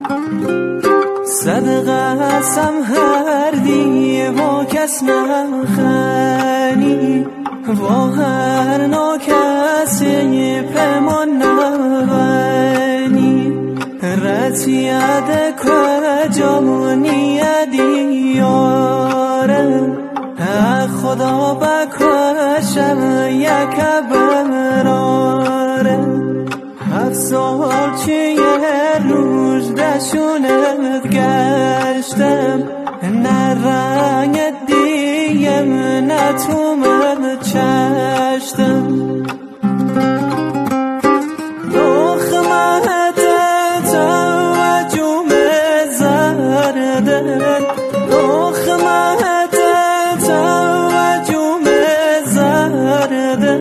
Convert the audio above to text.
صدقه قسم هر دیه و کس نخنی و هر نا کسی پیمان نبنی رتیاد کجانی دیاره خدا بکشم یک براره 7 سال چه روز دشونت گشتم نه رنگ دیم نه تو من چشتم